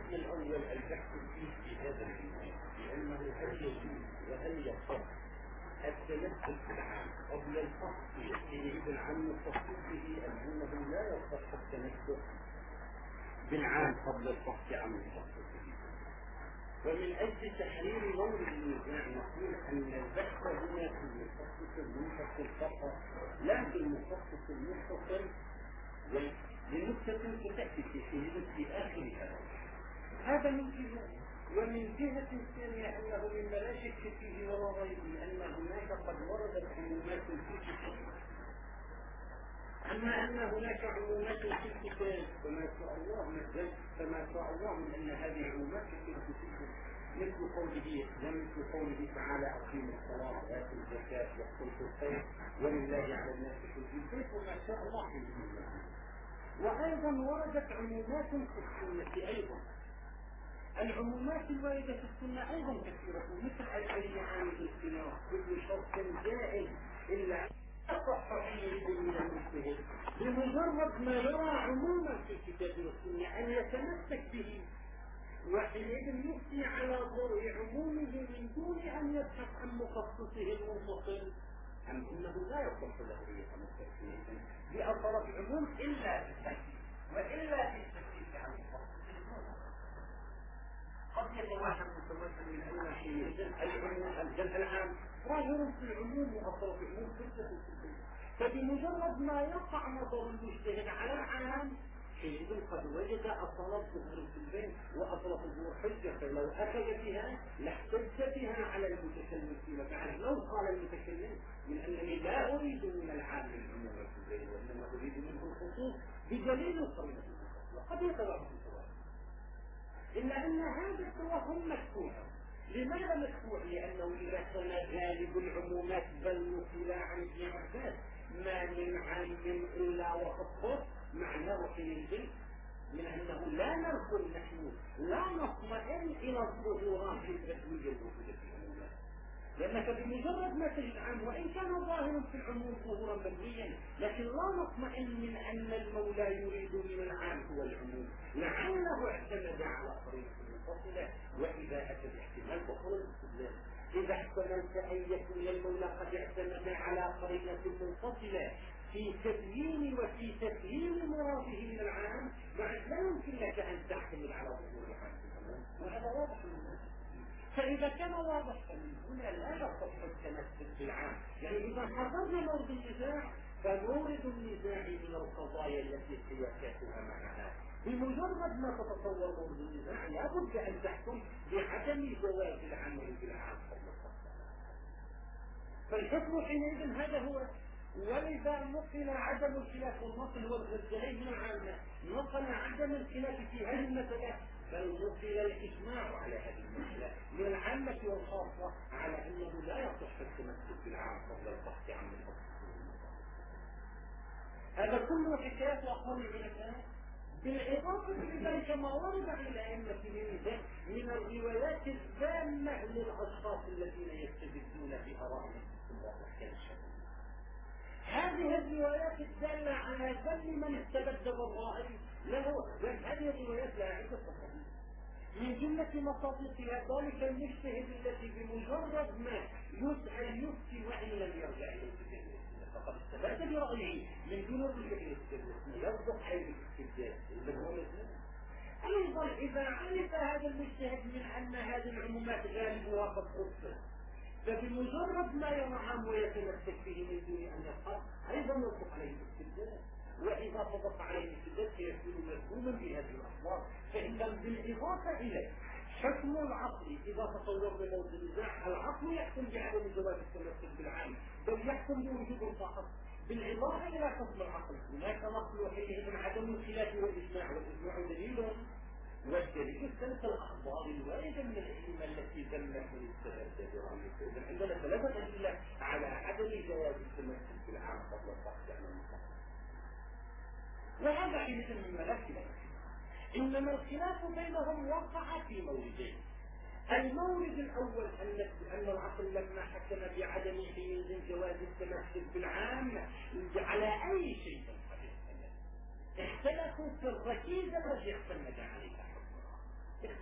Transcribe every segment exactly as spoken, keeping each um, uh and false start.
القسم الأول البحث فيه في هذا العنوان لأنه هل يجوز وهل يصح التمسك بالعام قبل الفصل حينئذ عن مخصصه أنه لا يصح التمسك بالعام قبل الفصل عن مخصصه. ومن أجل تحرير مورد النزاع نقول أن البحث هنا في المخصص المنفصل فقط لا في المخصص المتصل، لنكتة ستأتي في حدود في آخر هذا. هذا من جهة، ومن جهة ثانية أنه مما لا شك فيه ولا ريب أن هناك قد وردت عمومات في الكتاب. أما أن هناك عمومات في الكتاب فما شاء الله مثل فما شاء الله من أن هذه عمومات كثيرة في الكتاب، مثل قوله مثل قوله تعالى أقيموا الصلاة وآتوا الزكاة واقتلوا الخير ولله على الناس حج البيت وما شاء الله في الكتاب. وأيضا وردت عمومات في السنة أيضا. العمومات الواردة في السنة أيضا كثيرة مثل الأي عام الاختلاف كل شرط زائد إلا الصحيح من المجتهد بمجرد ما يرى عموما في الكتاب والسنة أن يتمسك به وحينئذ يفتي على ضوء عمومه من دون أن يبحث عن مخصصه المنفصل أم إنه لا يصح له يتمسك به بأطراف العموم إلا بالتأكيد وإلا بالتأكيد عن مخصصه المنفصل. قد يتوهم متوهم من أن حينئذ الجمع العام ظاهر في العموم وأطراف العموم فرصة في البيت، فبمجرد ما يقع نظر المجتهد على العام حينئذ قد وجد أطراف ظهور في البيت وأطراف الظهور حجة، فلو أخذ بها لاحتج بها على المتكلم فيما بعد. لو قال المتكلم من أنني لا أريد من العام العموم في البيت وإنما أريد منه الخصوص بدليل قرينة وقد يتوهم إلا أن هذا التوهم مشروع. لماذا مشروع؟ لأنه إذا كان غالب العمومات بل نقل عن ابن عباس ما من عام إلا وقد معناه حينئذ من أنه لا نركن نحن لا نطمئن إلى الظهورات الرسمية الوجودة في العمومات، لأنك بمجرد ما تجد عنه وإن كان ظاهر في العموم ظهورا مبنيا لكن لا نطمئن من أن المولى يريد من العام هو العموم لعله اعتمد على قرينة منفصلة. وإذا أتى الاحتمال فقل الاستدلال إذا احتملت أن يكون المولى قد اعتمد على قرينة منفصلة في تبيين وفي تفهيم مراده من العام بعد لا يمكن لك أن تحتمل على ظهور العام وهذا واضح من فإذا كان واضح فمن هنا لا يصح التمسك بالعام. يعني إذا حضرنا مورد النزاع فمورد النزاع من القضايا التي سياساتها معها بمجرد ما تتصور مورد النزاع لا بد أن تحكم بعدم جواز العمل بالعام قبل الفصل. فالحكم حينئذ هذا هو. ولذا نقل عدم الخلاف والنقل والغزلين من العامة نقل عدم الخلاف في هذه المسألة بل نقل الإجماع على هذه المسألة من العامة والخاصة على أنه لا يصح التمسك بالعام قبل البحث عن الفصل. هذا كله حكايات وأقوال العلماء بالإضافة إلى ذلك ما ورد عن الأئمة من الروايات الدامة للأشخاص الذين يستدلون بآرائهم في الواقع الشرعي. هذه الروايات الدالة على ذم من استبد بالرائد له هذه الروايات لها عدة مصادر من جملة مصادرها ذلك المجتهد الذي بمجرد ما يسأل يفتي وإن لم يرجع إلى الكتاب فقد استبد برأيه من دون الرجوع إلى الكتاب يصدق عليه الاستبداد. أيضا إذا عرف هذا المجتهد من أن هذه العمومات غالبها قد خصت فبمجرد ما يرى عام ويتمسك به من دون أن يفعل أيضا يطلق عليه الاستبداد. وإذا طبق عليه الاستبداد سيكون مفهوما بهذه الأخبار. فإذا بالإضافة إليه حكم العقل إذا تصورنا موضوع النزاع العقل يحكم بعدم جواز التمسك بالعام بل يحكم بوجود الفحص. بالإضافة إلى حكم العقل هناك نقل حينئذ من عدم الخلاف والإجماع والإجماع دليل والدليل الثالث الأخبار الواردة من الأئمة التي ذمت من استدلال برأيه. إذا عندنا ثلاثة أدلة على عدم جواز التمسك بالعام قبل البحث عن المخصص. وهذا حينئذ مما لا خلاف. إنما الخلاف بينهم وقع في موردين. المورد الأول أن العقل لما حكم بعدم حينئذ جواز التمسك بالعام على أي شيء اختلفوا في الركيزة التي اعتمد عليها.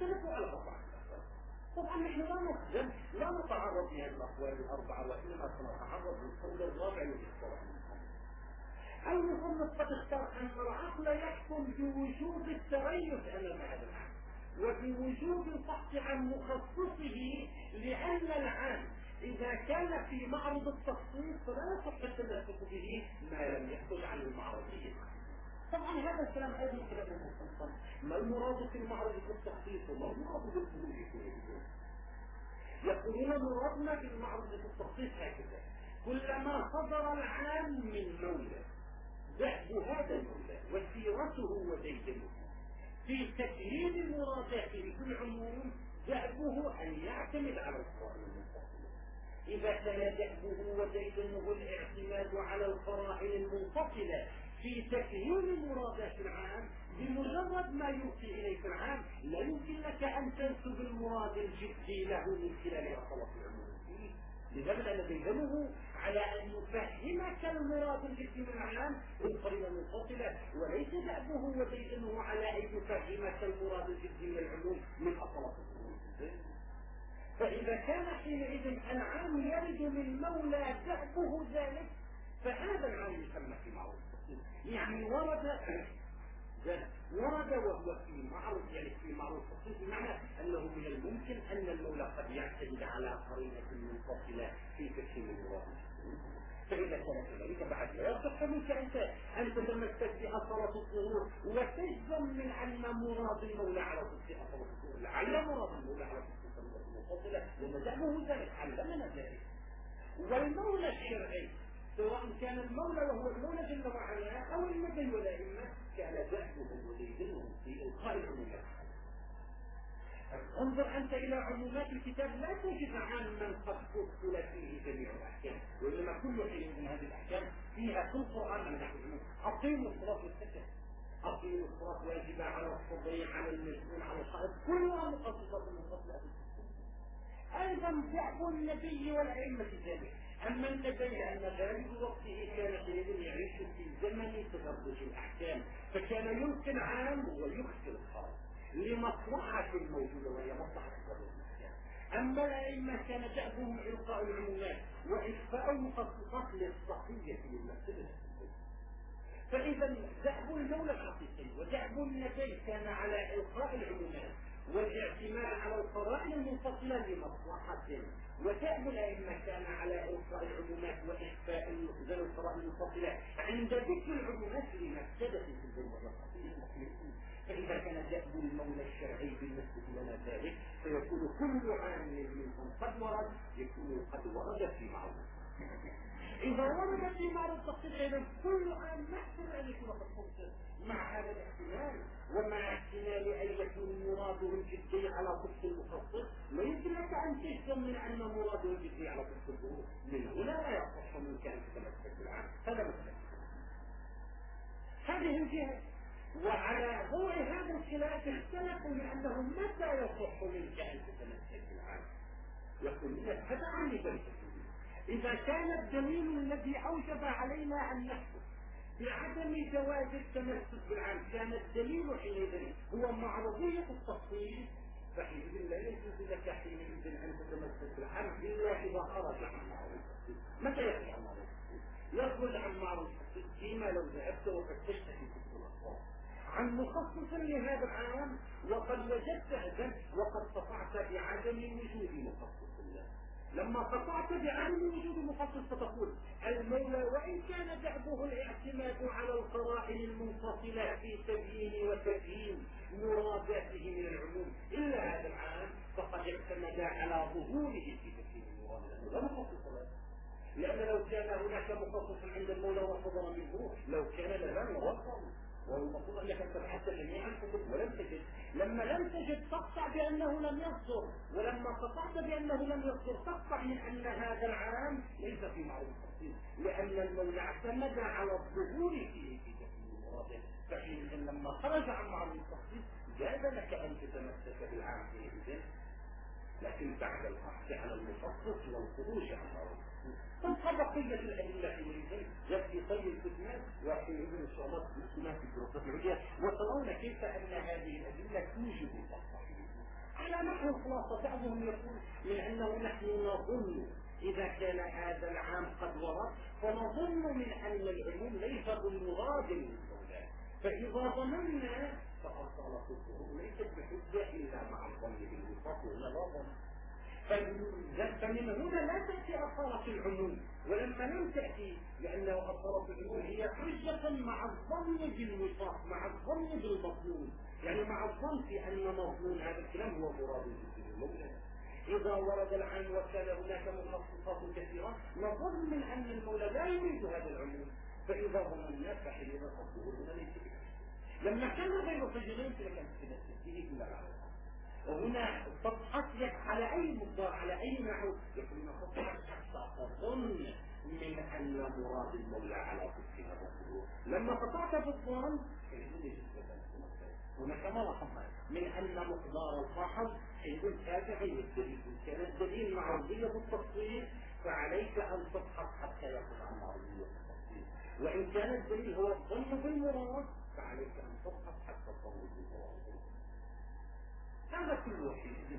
اختلفوا على أربعة أقوال. طبعا نحن لا نقدم لا نتعرض لهذه الأقوال الأربعة، وإنما سنتعرض للقول الرابع الذي اختار المصنف. قد اختار أن العقل يحكم بوجوب التريث أمام هذا العام وبوجوب الفحص عن مخصصه، لأن العام إذا كان في معرض التخصيص فلا يصح التمسك به ما لم يخرج عن المعرضية. طبعا هذا الكلام أيضا كلام المصنف. ما المراد في المعرض بالتخصيص وما المراد بالخروج فيه؟ يقولون مرادنا في المعرض بالتخصيص هكذا: كلما صدر العام من مولى ذهب هذا المولى وسيرته وديدنه في تكريم مراداته في العموم ذهبه أن يعتمد على القرآن المنفصل. إذا كان ذهبه وديدنه الاعتماد على القرائن المنفصلة في تكريم مرادات العام بمجرد ما يوصي إليك العام، لا يمكن لك أن تنسب المراد الجدي له من خلال أصالة العموم. لذلك أن ديدنه على أن يفهمك المراد الجدي من العام بالقرينة المنفصلة، وليس ذهبه وديدنه على أن يفهمك المراد الجدي من العموم من أصالة العموم. فإذا كان حينئذ العام يرد من مولى ذهبه ذلك، فهذا العام يسمى في معروف. يعني ورد ورد وهو في معروف، يعني في معروف خصوص، بمعنى أنه من الممكن أن المولى قد يعتمد على قرينة منفصلة في تفسير المراد. فإذا كان كذلك بعد لا يصح منك أنت أن تتمسك بأثرة الظهور وتجزم من أن مراد المولى على ضد أثرة الظهور، لعل مراد المولى على ضد المنفصلة ومزعمه ذلك علمنا ذلك. والمولى الشرعي سواء كان المولى وهو المولى جل وعلا أو النبي والأئمة كان ذهبه وديدنه في إلقاء العمومات. انظر أنت إلى عمومات الكتاب لا توجد عاما قد فصل فيه جميع الأحكام، وإنما كل شيء من هذه الأحكام فيها في القرآن من نحن أقيموا الصلاة والزكاة، أقيموا الصلاة واجبة على الصبي على المسؤول على الحائط، كلها مخصصة منفصلة. أيضا ذهب النبي والأئمة ذلك. أما النبي أن غالب وقته كان حينئذ يعيش في زمن تدرج الأحكام، فكان يلقي العام ويخفي الخاص لمصلحة الموجودة وهي مصلحة تدرج الأحكام. أما الأئمة كان دأبهم إلقاء العمومات وإخفاء المخصصات للصحية للمسألة. فإذا دأب المولى الحقيقي ودأب النبي كان على إلقاء العمومات والاعتماد على القرائن المنفصلة لمصلحة، ودأب الأئمة كان على إلقاء العمومات وإخفاء القرائن المنفصلة عند ذكر العمومات لمفسدة في الجمهور. فإذا كان دأب المولى الشرعي بالنسبة لنا ذلك فيكون كل عام منهم قد ورد يكون قد ورد في معروف. إذا ورد في معرض التخصيص أيضا كل عام نحسن أن يكون قد خصص مع هذا الاحتمال، ومع احتمال أن يكون مراده الجدي على طبق المخصص، لا يمكن لك أن تجزم من أن مراده الجدي على طبق الظهور، من هنا لا يصح منك أن تتمسك بالعام. هذا مثلا هذه الجهة. وعلى ضوء هذا الخلاف اختلفوا من أنه متى يصح منك أن تتمسك بالعام. يقول لك هذا عن ذلك إذا كان الدليل الذي أوجب علينا أن نحكم بعدم جواز التمسك بالعام كان الدليل حينئذ هو معرضية التفصيل، فحينئذ لا يجوز لك حينئذ أن تتمسك بالعام إلا إذا خرج عن معرض التفصيل. متى يخرج عن معرض التفصيل؟ يخرج عن معرض التفصيل فيما لو ذهبت وفتشت في كتب الأخبار عن مخصص لهذا العام وقد وجدت هذا وقد قطعت بعدم وجود مخصص له. لما قطعت بعدم وجود مخصص فتقول المولى وإن كان دأبه الاعتماد على القرائن المنفصلة في تبيين وتبيين مراداته من العموم إلا هذا العام فقد اعتمد على ظهوره في تبيين المراد لأنه لا مخصص له. لأن لو كان هناك مخصص عند المولى وصدر منه لو كان لم يوصل، والمفروض أنك تبحث جميع الكتب ولم تجد. لما لم تجد تقطع بأنه لم يصدر، ولما قطعت بأنه لم يصدر تقطع من أن هذا العام ليس في معروف التفصيل، لأن المولى اعتمد على الظهور فيه في تفصيل المراده. فحينئذ لما خرج عن معروف التفصيل جاز لك أن تتمسك بالعام فيه. لكن بعد القصد على المخصص والخروج عن الأرض. تبقى بقية الأدلة حينئذ في طي الكتمان وحينئذ إن شاء الله بالسنة في الدراسات العليا، وترون كيف أن هذه الأدلة توجب القصد. على نحو الخلاصة بعضهم يقول من أنه نحن نظن إذا كان هذا العام قد ورد فنظن من أن العموم ليس بالمراد للمولى، فإذا ظننا فقد صالت الظهور ليست بحجة إلا مع الظن بالوفاق ولا ظن. فمن هنا لا تأتي أصالة العموم، ولما لم تأتي لأنه أصالة العموم هي حجة مع الظن بالوفاق مع الظن بالمظنون، يعني مع الظن في أن مظنون هذا الكلام هو مراد بالمولى. إذا ورد العام وكان هناك مخصصات كثيرة نظن من أن المولى لا يريد هذا العموم، فإذا ظننا فحينئذ الظهور هنا ليس بحجة. لما كان غير حجرين فلكان تنسيه إلا على الأرض. وهنا تضحك على أي مقدار على أي نحو يكون تضحك حتى تظن من أن مراد المولى على كل هذا الظهور. لما قطعت بالظن هناك ما لاحظنا من أن مقدار الفحص يكون تابعا للدليل. كان الدليل معرضية بالتفصيل فعليك أن تفحص حتى يقضى عن معرضية بالتفصيل، وإن كان الدليل هو الظن بالمراد فعليك أن تفحص حتى الظن بالمراد. هذا كله حينئذ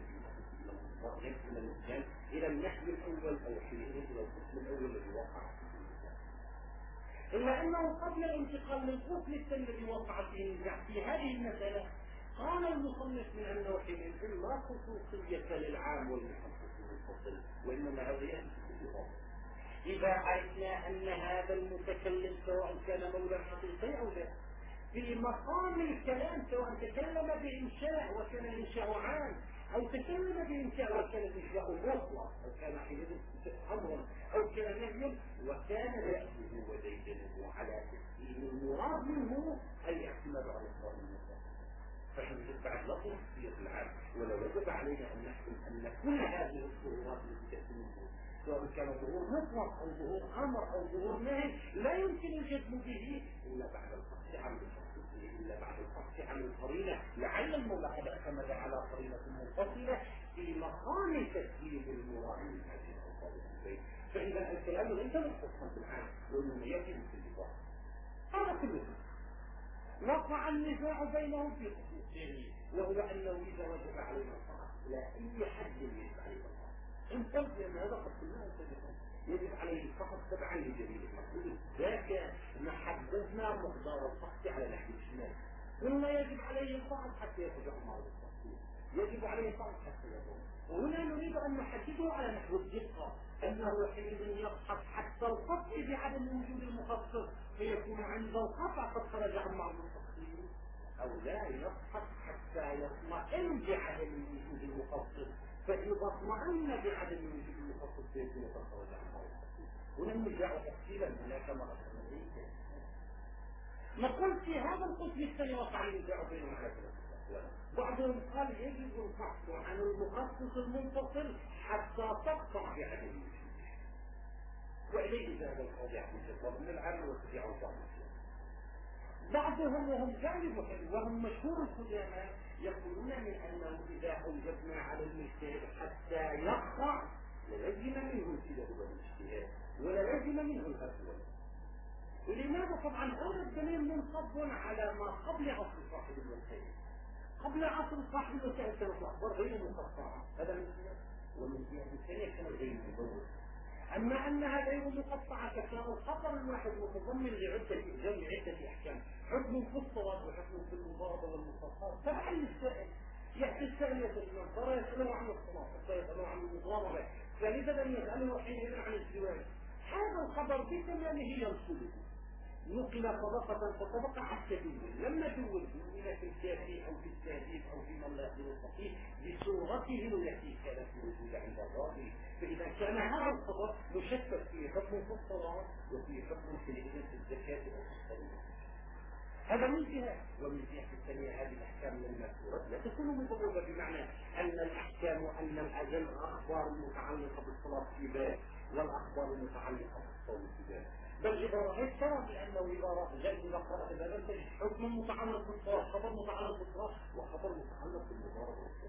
من المثال إلى النحو الأول أو حينئذ إلى القسم الأول الذي وقع فيه المثال، إلا أنه قبل الانتقال للقسم الثاني الذي وقع فيه النزاع في هذه المسألة قال المصنف من أنه حينئذ لا خصوصية للعام والمخصص المنفصل، وإنما هذا يأتي في الفصل. إذا عرفنا أن هذا المتكلم سواء كان مولى حقيقي أو لا في مقام الكلام سواء تكلم بإنشاء وكان الإنشاء عام أو تكلم بإنشاء وكان الإنشاء مطلق أو كان حينئذ أمرا أو كان نهيا وكان يأخذه وديدنه على تسليم المراد منه أي اعتماد على الإصرار المطلق، فحينئذ بعد لا تصير العام. ولا وجب علينا أن نحكم أن كل هذه الظهورات التي تأتي منه سواء كان ظهور مطلق أو ظهور أمر أو ظهور نهي لا يمكن الجزم به إلا بعد الفصل عن إلا بعد الفصل عن القرينة، لعل المولى قد اعتمد على قرينة منفصلة في مقام تسليم المراد من هذه الألفاظ. فإذا الكلام ليس مختصا بالعام وإنما يأتي بالاتفاق. هذا كله وقع النزاع بينهم في خصوصه، وهو أنه إذا وجب علينا الفرق لا أي حد يجب عليه الفرق إن قلت لأن هذا قد كلها يجب عليه الفقط تبعا لجميل المقصود ذاك ما حددنا مقدار الفقط على نحو الشمال قلنا يجب عليه الفقط حتى يرجع مرض التفصيل، يجب عليه الفقط حتى يظن. وهنا نريد أن نحدده على نحو الدقة أنه حينئذ يبحث حتى القطع بعدم وجود المخصص فيكون عند القطع قد خرج عن مرض التفصيل، أو لا يبحث حتى يطمئن بعدم وجود المخصص فإذا اطمئن بعدم وجود المخصص فيكون قد خرج عن مرض التفصيل. هنا نرجع تفصيلا هناك مرة ثانية. نقول في هذا القسم الثاني وقع النزاع بينهم على ثلاثة أقوال. بعضهم قال يجب الفحص عن المخصص المنفصل حتى تقطع بعدم وجوده، وإليه ذهب القاضي عبد الجبار من العام وتبيع البعض. بعضهم وهم غالب وهم مشهور القدامى يقولون من أنه إذا أوجبنا على المجتهد حتى يقطع للزم منه الكذب والاجتهاد وللزم منه الفتوى. ولماذا؟ طبعا هذا الدليل منصب على ما قبل عصر صاحب المجتهد. قبل عصر صاحب المجتهد كانت الأخبار غير مقطعة، هذا من جهة، ومن جهة الثانية كان غير مدور. أما أنها غير مقطعة فكان الخطر الواحد متضمن لعدة إلزام لعدة أحكام، حكم في الصواب وحكم في المضاربة والمصافات تبعا للسائل. يأتي السائل يسأل ترى يسأله عن الصلاة ويسأله عن المضاربة ثالثا يسأله حينئذ عن الزواج. هذا الخبر بتمامه ينصبه نقل طبقة فطبقة حتى دول لما دول دول في الكافي أو في التهديد أو في من لا يقدر الصحيح بصورته التي كانت موجودة عند الراوي. فإذا كان هذا الخبر مشتت في حكم في الصلاة وفي حكم في الزكاة أو في الصلاة، هذا من جهة. ومن جهة الثانية هذه الأحكام من المذكورات لا تكون مضروبة بمعنى أن الأحكام وأن الأجل أخبار متعلقة بالصلاة في باب والأخبار المتعلقة بالصوم في باب، بل إذا رأيت ترى بأنه إذا رأيت إذا قرأت بابا تجد حكم متعلق بالصلاة خبر متعلق بالصلاة وخبر متعلق بالمضاربة والصلاة.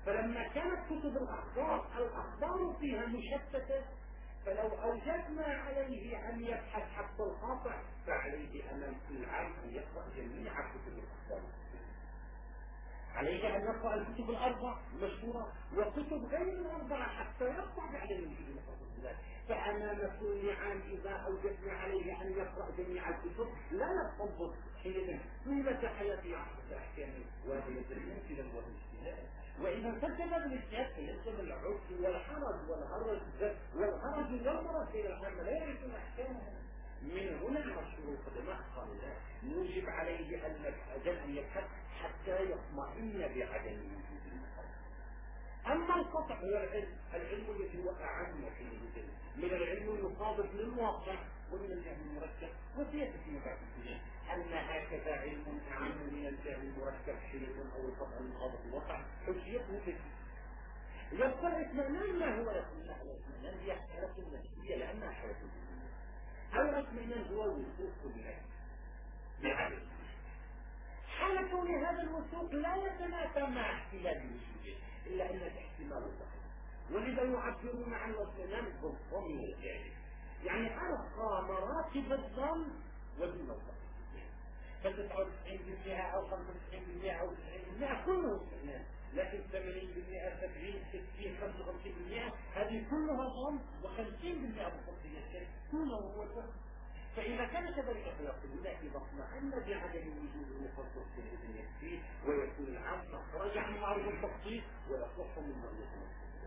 فلما كانت كتب الأخبار الأخبار فيها مشتتة، فلو أوجدنا عليه أن يبحث حتى القاطع فعليه أن العام أن يقرأ جميع كتب الأخبار، عليه أن يقرأ الكتب الأربع المشهورة وكتب غير الأربعة حتى يقطع بعد الوجود الأخبار. فأمام كل عام إذا أوجدنا عليه أن يقرأ جميع الكتب لا يتطبق حينئذ طيلة حياته عشرة أحكام وهي الممثلة والاجتهاد. وإذا سجل بالاجتهاد فيلزم العسر والحرج والهرج والهرج والمرض إلى العامة لا يعرفون أحكامها. من هنا مشهور القدماء قالوا لا يوجب عليه أن يبحث حتى يطمئن بعدم وجود المخالف. أما القطع هو العلم، العلم الذي هو أعم في الوجود من العلم المصادف للواقع ومن الجهل المركب، وسيأتي في بعض السنين أن هكذا علم أعم من الجهل المركب حيث أو القطع المصادف للواقع حجيته به. يبقى الاطمئنان ما هو الاطمئنان؟ هي حالة نفسية لأنها حالة الدنيا. الاطمئنان هو وثوق النفس بعدم. حالة كون هذا الوثوق لا يتنافى مع احتمال وجوده إلا أن الاحتمال ضعيف، ولذا يعبرون عن الاطمئنان بالظن الجاهل، يعني أرقى مراتب الظن ودون الضعيف. فتسعة وتسعين بالمئة أو خمسة وتسعين بالمئة أو تسعين بالمئة كله اطمئنان، لكن ثمانين بالمئة سبعين ستين خمسة وخمسين بالمئة هذه كلها ظن، وخمسين بالمئة بخصوصية كله هو الوهم. فإذا كان كذلك فيقول لا إذا اطمئن بعدم وجود المخصص في الإذن يكفيه ويكون العام خرج عن معرض التخصيص ويصح من مرض.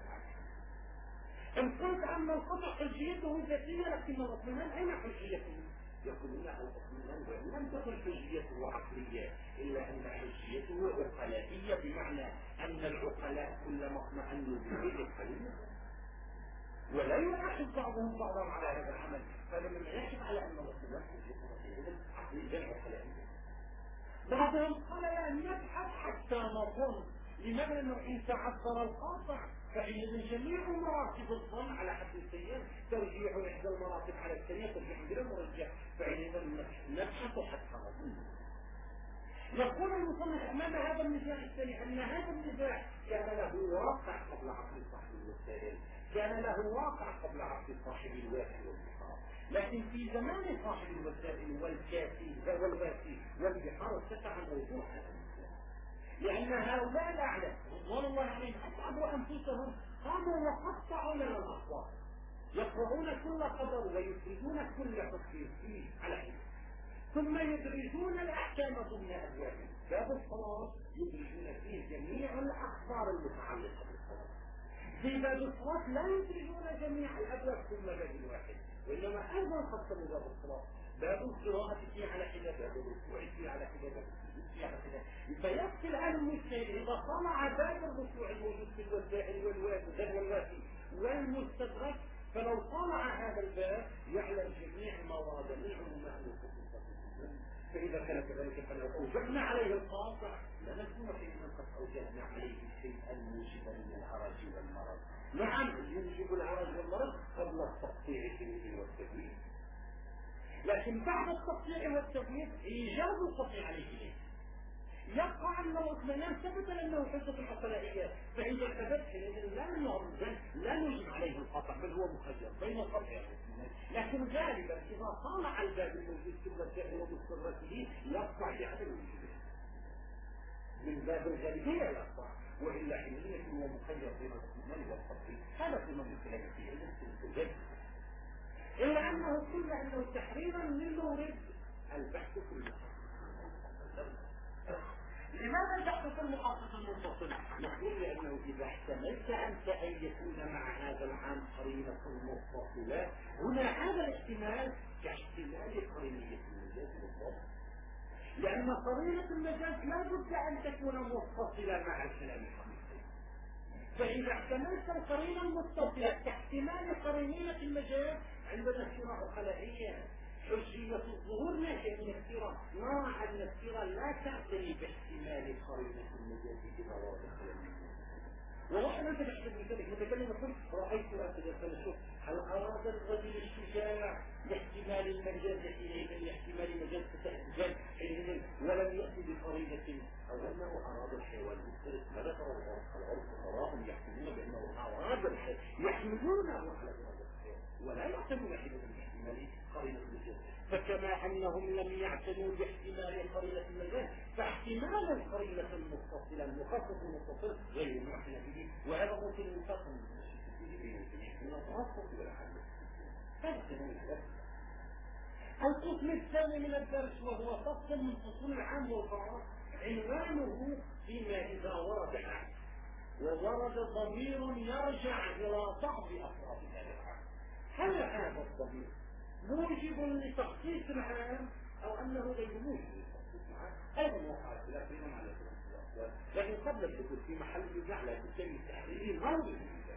إن قلت أن القطع حجيته ذاتية لكن الاطمئنان أين حجيته؟ يقول لا الاطمئنان وإن لم تكن حجيته عقلية إلا أن حجيته عقلائية، بمعنى أن العقلاء كلما اطمئنوا بشيء قليل ولا يلاحظ بعضهم بعضا على هذا العمل، فلما يحب على أن الاطمئنان حجيته عقلية عقلائية. بعضهم قال لا نبحث حتى نظن، لماذا؟ لأنه إن تعذر القاطع فإن جميع مراتب الظن على حد السيئة ترجيح إحدى المراتب على الثانية ترجيح بلا مرجح، فإذا نبحث حتى نظن. يقول المصنف أمام هذا النزاع الثاني أن هذا النزاع كان له واقع قبل عقل صاحب الوسائل، كان له واقع قبل عقل صاحب الواسع والبحار، لكن في زمان صاحب الوسائل والكافي والواسي والبحار اتسع موضوع هذا النزاع، لأن هؤلاء الأعلى رضوان الله عليهم أتعبوا أنفسهم قاموا وقطعوا لنا الأخبار، يقرؤون كل خبر ويفردون كل حكم فيه على حين، ثم يدرجون الأحكام ضمن أبوابه. باب الصلاة يدرجون فيه جميع الأخبار المتعلقة بالصلاة. في باب الصلاة لا يدرجون جميع الأبواب ثم باب واحد، وإنما أيضا قسموا باب الصلاة، باب القراءة فيه على حدة، باب الركوع فيه على حدة، باب السجود فيه على حدة. فيكفي الآن المجتهد إذا طلع باب الركوع الموجود في الوسائل والواسي والمستدرك، فلو طلع هذا الباب يعلم جميع ما ورد من عمومات الخصوصات. فإذا كان كذلك فلو أوجبنا عليه القاطع لنكون حينما قد أوجبنا عليه شيئا موجبا للعرج والمرض. نعم يوجب العرج والمرض قبل التقطيع فيه والتبييض، لكن بعد التقطيع والتبييض إيجاب القطع عليه يبقى أن الاطمئنان ثبت لأنه حجة عقلائية، فإذا ثبت لا نرجع لا نجب عليه القطع بل هو مخير بين القطع والاطمئنان، لكن غالبا إذا طالع الباب الموجود في الوسائل ومستدركه يقطع بعدم وجوده من باب الغالبية يقطع، وإلا حينئذ هو مخير بين الاطمئنان والقطع. هذا في من الكلام فيه الجد، إلا أنه كل أنه تحريرا للمورد البحث في المحقق. لماذا البحث في المحقق المنفصل؟ نقول لأنه إذا احتملت أنت أن يكون مع هذا العام قرينة منفصلة، هنا هذا الاحتمال كاحتمال قرينية المجاز بالضبط، لأن قرينة المجاز لا بد أن تكون منفصلة مع الكلام الحقيقي. فإذا احتملت القرينة المتصلة كاحتمال قرينية المجاز عندنا صورة عقلائية، حجية الظهور ناشئة من السيرة، نرى أن السيرة لا تعتني باحتمال قرينة المجاز إذا ورد الكلام. والله أنت تحسب بذلك متكلم يقول رأيت أسد فنشوف هل أراد الرجل الشجاع لاحتمال المجاز حينئذ لاحتمال المجاز فتحجاج حينئذ ولم يأتي بقرينة، أو أنه أراد الحيوان المفترس. ماذا ترى العرف؟ العرف كانوا يحكمون بأنه أراد الخير يحملونه على إرادة الخير ولا يعتنون حينئذ باحتمال قرينة النجاة. فكما أنهم لم يعتنوا باحتمال قرينة النجاة فاحتمال القرينة المتصلة المخصص المتصل غير معتنى به، وهذا ممكن ينفصل من التوسط والعدل. هذا كمان القسم الثاني من الدرس وهو فصل من فصول العام والخاص عنوانه فيما إذا ورد العام وورد ضمير يرجع إلى بعض أفراد هذا العام. هل هذا الضمير موجب لتخصيص العام أو أنه غير موجب لتخصيص العام؟ هذا موقع لا فينا على ذلك، لكن قبل الدخول في محل النزاع لا تسمي تحرير مورد النزاع.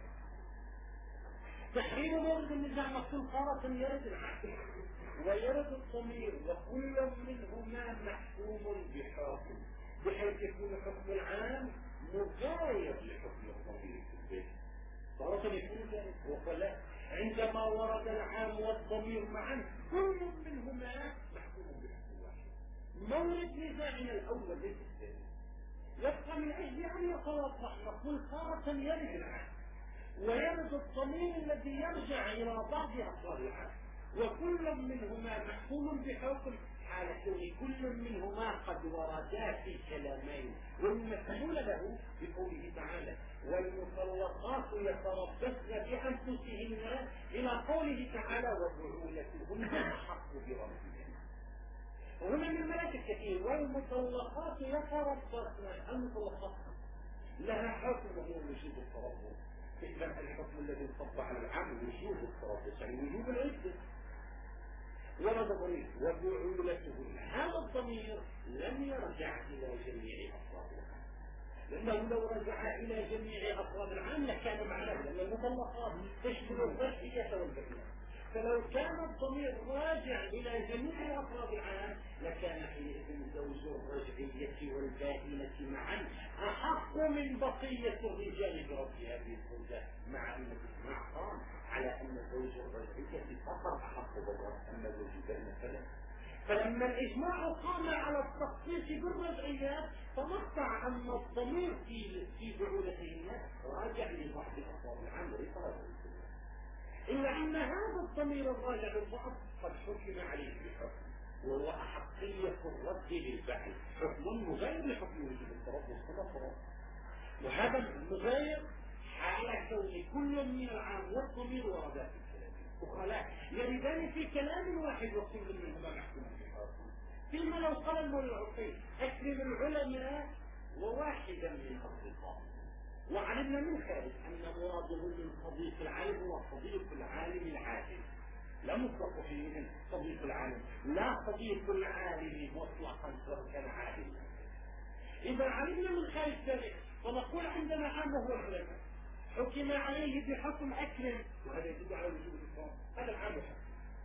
تحرير مورد النزاع مقصود تارة يرد العام ويرد الضمير وكل منهما محكوم بحكم بحيث يكون حكم العام مغاير لحكم الضمير في البيت. تارة يكون ذلك وقال عندما ورد العام والضمير معا كل منهما محكوم بحكم واحد. مورد نزاعنا الأول ليس الثاني. يبقى من أجل أن يتوضح نقول تارة يرد العام ويرد الضمير الذي يرجع إلى بعض أفراد العام وكل منهما محكوم بحكم على كون كل منهما قد وردا في كلامين والمسؤول له بقوله تعالى والمطلقات يتربصن بأنفسهن إلى قوله تعالى وبعولتهن أحق بردهن. وهنا من ملائكة كثير والمطلقات يتربصن المطلقات لها حكم وهو وجوب التربص. إذا الحكم الذي انصب على العام وجوب التربص يعني وجوب العدة. ورد ضمير وبعولتهن هذا الضمير لم يرجع إلى جميع أفراد العام لأنه لو رجع إلى جميع أفراد العام لكان معناه لأن المطلقات تشمل الرجعية والبكية، فلو كان الضمير راجع إلى جميع أفراد العام لكان حينئذ زوج الرجعية والبائنة معا أحق من بقية الرجال برب هذه الزوجة مع أن الإجماع قام على أن زوج الرجعية فقط أحق بالرب أما زوج البائنة فلا. فلما الإجماع قام على التخصيص بالرجعيات فنقطع أن الضمير في في بعولتهن راجع لبعض أفراد العام وليس رجعية، إلا أن هذا الضمير الراجع للبعض قد حكم عليه بحكم وهو أحقية الرد للفعل حكم مغاير لحكم وجوب التربص كما فرض. وهذا المغاير حال كون كل من العام والضمير وردا في الكلام أخرى يردان في كلام واحد وكل منهما محكوم بحكم. فيما لو قال المولى العقيل أكرم العلماء وواحدا من أصدقائهم وعلمنا من خارج أن مراده من صديق العالم هو صديق العالم العادل لا مطلق حينئذ صديق العالم لا صديق العالم مطلقا سواء كان عادلا. إذا علمنا من خارج ذلك فنقول عندنا عام وهو العلماء حكم عليه بحكم أكرم وهذا يدل على وجوب الإكرام هذا العام حكم.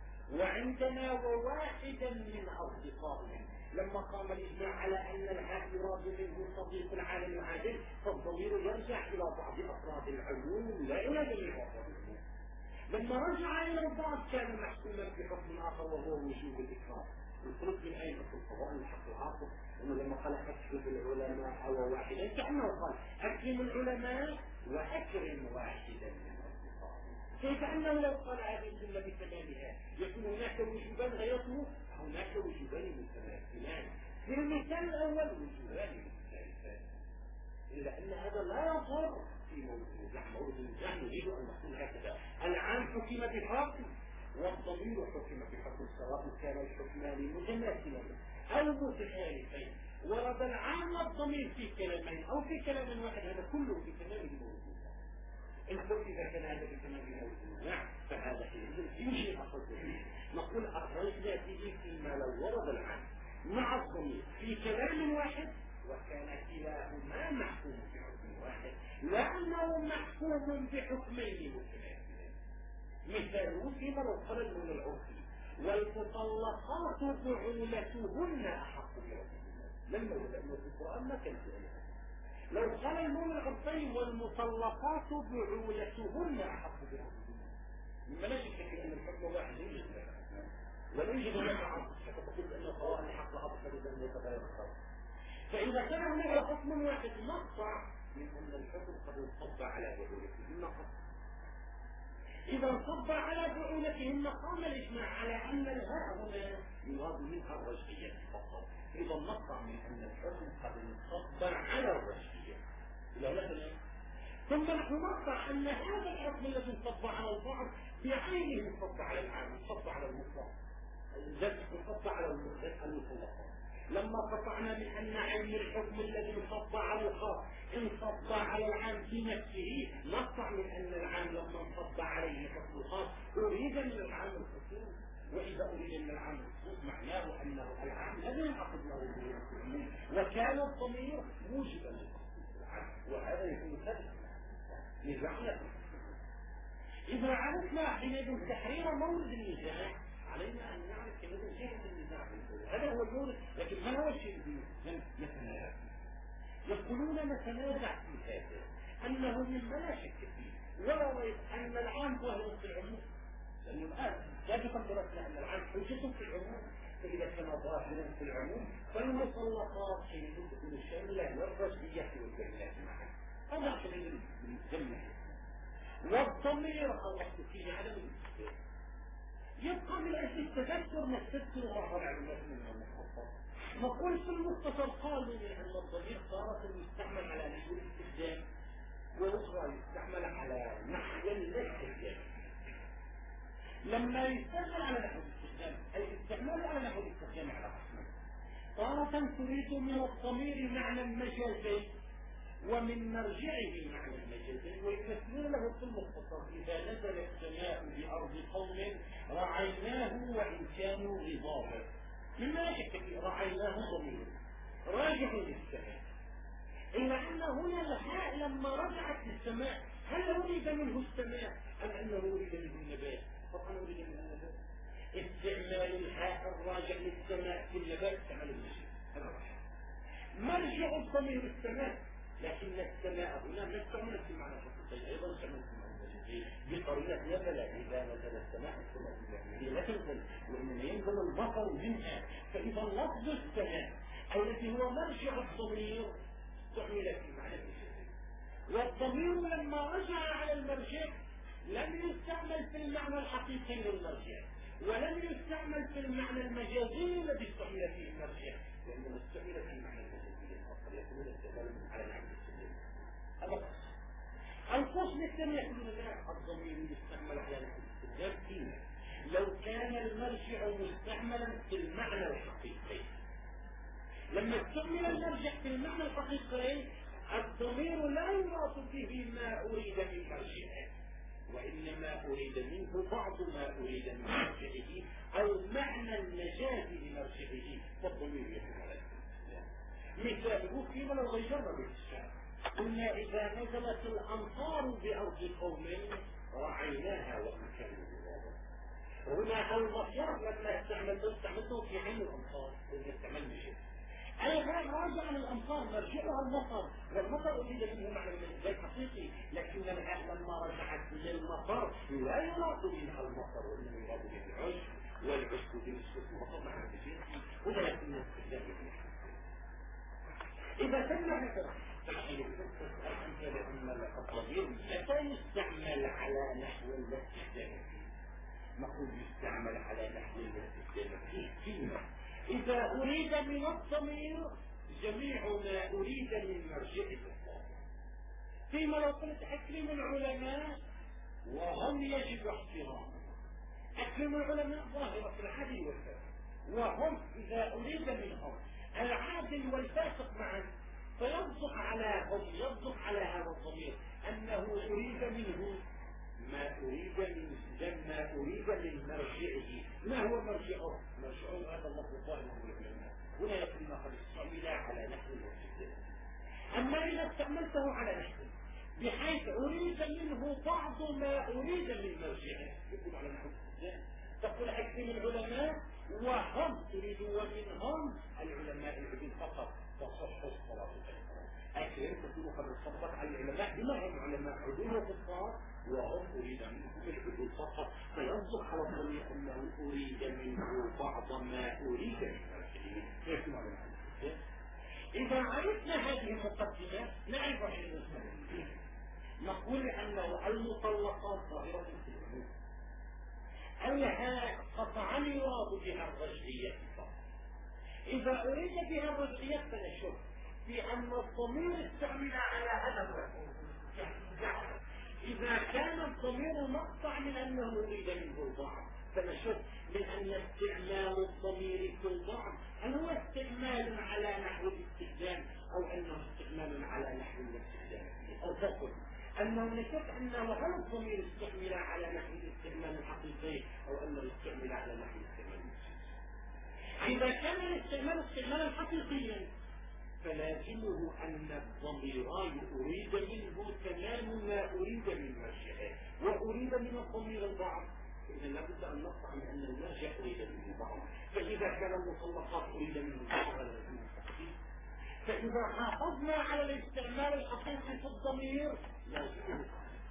وعندنا وواحدا من أصدقائهم لما قام الإجماع على أن العام يراد منه صديق العالم العادل فالضمير يرجع إلى بعض أفراد العموم لا إلى جميع أفراد العموم. لما رجع إلى البعض كان محكوما بحكم آخر وهو وجوب الإكرام. الفرق من أين في القضاء الحق العاطف أنه لما قال أكرم العلماء أو واحدا كأنه قال أكرم العلماء وأكرم واحدا من أصدقائهم، كأنه لو قال هذه الجملة بتمامها يكون هناك وجوبان غيرته هناك وجوبان متماثلان. في المثال الأول وجوبان مختلفان إلا أن هذا لا يضر في موضوع النزاع. موضوع النزاع نريد أن نقول هكذا العام حكم بحكم والضمير حكم بحكم سواء كان الحكمان متماثلين أو متخالفين. ورد العام والضمير في كلامين أو في كلام واحد هذا كله بتمام موجود. الفرق إذا كان هذا بتمام موجود فهذا يجي أخذ به نقول أخرجنا فيه فيما لو ورد العام مع الضمير في كلام واحد وكان كلاهما محكوم بحكم واحد لأنه محكوم بحكمين متماثلين. مثاله فيما لو خرج من العرف والمطلقات بعولتهن أحق بربهن لما لأنه في القرآن ما كان فيه. لو قال المؤمن العرفين والمطلقات بعولتهن أحق بربهن مما لا شك في أن الحكم واحد يوجد ولا يوجد هناك عرض حتى تقول أن القوانين حق العرض فإذا يتغير الخرج. فإذا كان هناك حكم واحد نقطع من أن الحكم قد انصب على بعولتهن قط. إذا انصب على بعولتهن قام الإجماع على أن الهاء هنا يراد منها الرجعية فقط. إذا نقطع من أن الحكم قد انصب على الرجعية. ثم نحن نقطع أن هذا الحكم الذي انصب على البعض بعينه انصب على العام، انصب على المطلق، انصب على المطلقات. لما قطعنا من أن عين الحكم الذي انصب على الخاص انصب على العام بنفسه، نقطع من أن العام لما انصب عليه حكم الخاص أريد من العام الخصوص. وإذا أريد من العام الخصوص معناه أنه العام لم ينعقد له العموم، وكان الضمير موجبا للخصوص العام، وهذا يكون ثابتا نزاعنا. إذا عرفنا حينئذ تحرير مورد النزاع علينا أن نعرف حينئذ جهة النزاع. هذا هو المورد. لكن ما هو الشيء الذي نتنازع فيه؟ يقولون نتنازع في هذا أنه مما لا شك فيه ولا ريب أن العام ظاهر في العموم، لأنه الآن لا تقدرنا أن العام حجة في العموم. فإذا كان ظاهرا في العموم فالمطلقات حينئذ تكون شاملة والرجعية والبينات معا. هذا حينئذ الجمع. والضمير الوقت فيه عدم الاستثناء يبقى من أجل التذكر نستذكر وراء الناس من المختصر. نقول في المختصر قالوا أن الضمير تارة يستعمل على نحو الاستخدام وأخرى يستعمل على نحو الاستخدام. لما يستعمل على نحو الاستخدام أي استعمال على نحو الاستخدام على قسمين. تارة تريد من الضمير معنى مجازي ومن مرجعه معنى المجازي، ويمثلون له في المختصر إذا نزل السماء بأرض قوم رعيناه وإن كانوا غضابا. مما يشك رعيناه ضمير راجع للسماء، إلا أن هنا الهاء لما رجعت للسماء هل أريد منه السماء أم أنه أريد منه النبات؟ طبعا أريد منه النبات. استعمال الهاء الراجع للسماء في النبات استعمال المجيء، هذا راجع. مرجع الضمير السماء، لكن السماء هنا لا تعمل في معنى الحقيقي، أيضا تعمل في معنى المجيء بطريقة نزل. إذا نزل السماء هي لا تنزل وإنما ينزل البصر منها. فإذا لفظ السماء الذي هو مرجع الضمير استعمل في معنى المجيء، والضمير لما رجع على المرجع لم يستعمل في المعنى الحقيقي للمرجع ولم يستعمل في المعنى المجازي الذي استعمل فيه المرجع، لأنه استعمل في معنى المجازي الآخر يكون استعمال على نحو الاستخدام. هذا القسم الثاني يقول لا، الضمير يستعمل على نحو الاستخدام فيه لو كان المرجع مستعملا في المعنى الحقيقي. لما استعمل المرجع في المعنى الحقيقي الضمير لا يراد به ما أريد من مرجعه، وإنما أريد منه بعض ما أريد من مرجعه أو معنى النجاة لمرجعه، فالضمير يكون على الاستخدام. مثاله فيما لو غيرنا بالشعر قلنا إذا نزلت الأمطار بأرض قوم رعيناها وإن كانوا غضابا. هنا المطر لما استعملته استعملته في عين الأمطار استعمال بشيء الغير راجع عن الأمطار مرجعها المطر، والمطر أريد منه معنى النجاة حقيقي، لكن الهاء لما رجعت للمطر لا يراد منها المطر وإنما يراد منها العشب، والعشب بالنسبة للمطر معنى النجاة ولكن الاستخدام يكون. إذا تم هذا فالحين أنت لأن الضمير متى يستعمل على نحو الاستخدام فيه؟ نقول يستعمل على نحو الاستخدام فيه فيما إذا أريد من الضمير جميع ما أريد من مرجع الضمير. فيما لو قلت أكرم العلماء وهم يجب احترامهم، أكرم العلماء ظاهرة العدل والفاسق، وهم إذا أريد منهم العادل والفاسق معا فيصدق على هم يصدق على هذا الضمير أنه أريد منه ما أريد من ما أريد من مرجعه. ما هو مرجعه؟ مرجعه هذا الله الظاهر من العلماء. هنا يكون قد استعمل على نحو الاستخدام. أما إذا استعملته على نحو بحيث أريد منه بعض ما أريد من مرجعه يكون على نحو الاستخدام. تقول أكرم العلماء وهم تريد ومنهم العلماء العدل فقط تصح الصلاة والسلام. أكرم تكون قد صدقت على العلماء بما هم علماء عدل وكفار وهم أريد منهم العدل فقط، فيصدق على الضمير أنه أريد منه بعض ما أريد من مرجعه يكون على نحو الاستخدام. إذا عرفنا هذه المقدمة نعرف عن نقول أنه المطلقات ظاهرة في العموم، أنها قطعا يراد بها الرجعية فقط. إذا أريد بها الرجعية فنشوف بأن الضمير استعمل على هذا الوجه. إذا كان الضمير مقطع من أنه أريد منه البعض فنشوف من أن استعمال الضمير في البعض هل هو استعمال على نحو الاستخدام أو أنه استعمال على نحو الاستخدام، أو تقول أنه نشوف أنه هل الضمير استعمل على نحو الاستعمال الحقيقي أو أنه استعمل على نحو الاستعمال الحقيقي. إذا كان الاستعمال استعمالا حقيقيا فلازمه أن الضمير أريد منه تمام ما أريد من مرجعه وأريد من الضمير البعض، إذا لابد أن نقطع من أن المرجع أريد منه البعض. فإذا كان المطلقات أريد منه البعض لازم التخفيف. فإذا حافظنا على الاستعمال الحقيقي في الضمير لازم.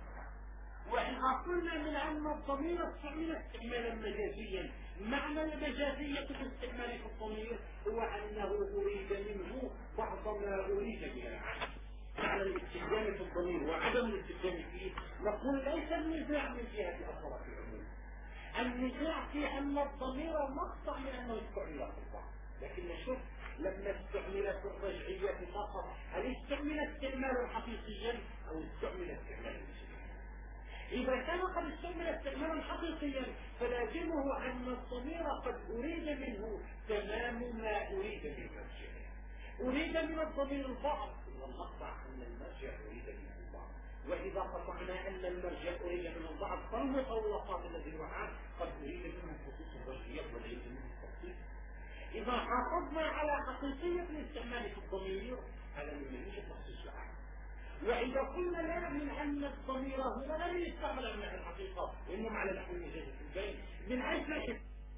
وإذا قلنا من أن الضمير استعمل استعمالا مجازيا، معنى المجازية في الاستعمال في الضمير هو أنه أريد منه بعض ما أريد من العالم. معنى الاستخدام في الضمير وعدم الاستخدام فيه نقول ليس النزاع من جهة أثر في العموم، النزاع في أن الضمير مقطع من أنه استعمل في البعض. لكن نشوف لما استعمل في الرجعية فقط هل استعمل استعمالا حقيقيا أو استعمل استعمالا مجازيا. إذا كان قد استعمل استعمالا حقيقيا فلازمه أن الضمير قد أريد منه تمام ما أريد من مرجعه. أريد من الضمير البعض والمقطع أن المرجع أريد منه البعض. وإذا قطعنا أن المرجع أريد منه البعض فالمطلقات الذي وعى قد أريد منه خصوص الرجعية وليس منه التخصيص. إذا حافظنا على حقيقية الاستعمال في الضمير هذا من يوجد تخصيص العام. وإذا قلنا لا من أن الضمير هنا لم يستعمل على الحقيقة وإنما على نحو المجاز في البين من أجل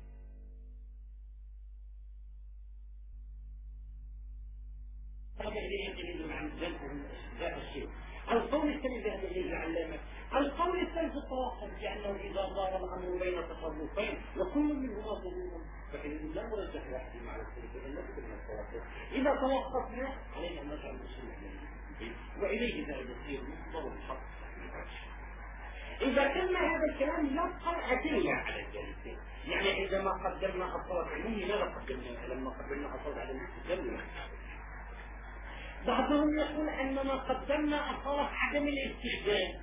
ذات الشيء. القول الثاني ذهب إليه علامة. القول الثالث التوقف بأنه إذا دار الأمر بين تصرفين وكل منهما ظلوم فإن لا مرجح واحد مع الثالث إلا من التوقف. إذا توقفنا علينا أن نجعل الأصول وإليه ذهب يصير مصدر الحق. إذا كان هذا الكلام يبقى أدلة على ذلك، يعني عندما قدمنا أصوات عموم لماذا قدمنا لما قدمنا أصوات على الاستدلال؟ بعضهم يقول أننا قدمنا أصوات عدم الاستخدام.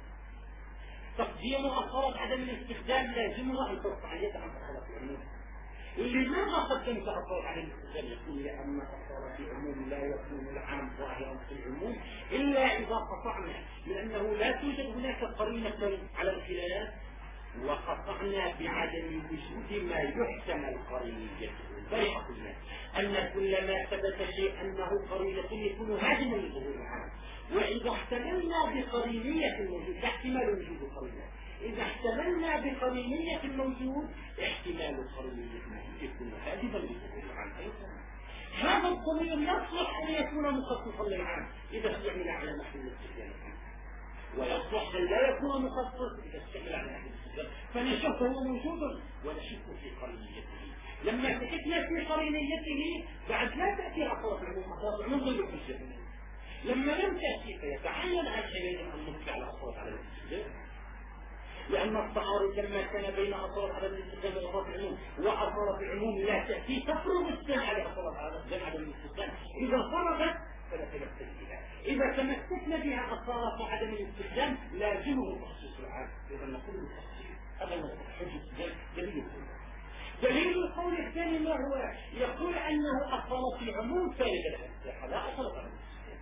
تقديم أصوات عدم الاستخدام لازمها أن ترفع اليد عن أصوات العموم. لماذا قدمت أصوات عدم الاستخدام؟ يقول لأن أصوات العموم لا يكون العام ظاهرا في العموم إلا إذا قطعنا، لأنه لا توجد هناك قرينة على الخلاف وقطعنا بعدم وجود ما يحتمل قرينيته. قلنا أن كل ما ثبت شيء أنه قرينة يكون هاجما لظهور العام. وإذا احتملنا بقرينية الموجود احتمال وجود قرينة، إذا احتملنا بقرينية الموجود احتمال قرينية الموجود يكون هاجما لظهور العام. هذا الضمير يصلح أن يكون مخصصا للعام إذا استعمل على نحو الاستخدام، ويصلح أن لا يكون مخصص إذا استعمل على نحو الاستخدام. فنشك هو موجود ونشك في قرينيته. لما شككنا في قرينيته بعد لا تأتي أصوات العموم، أصوات العموم غير حجة. لما لم تأتي فيتعين على الشيء أن نطلع على أصوات على الاستخدام، لأن التعارض لما كان بين أصوات على الاستخدام وأصوات العموم وأصوات العموم لا تأتي تفرض السمع على أصوات على الاستخدام. إذا فرضت فلا تمسك بها. إذا تمسكنا بها أصوات عدم الاستخدام لازمه تخصيص العام. إذا نقول التخصيص هذا هو حجة دليل. دليل القول الثاني ما هو؟ يقول أنه أصل في عموم ثالث الأمثلة لا أصل في عموم.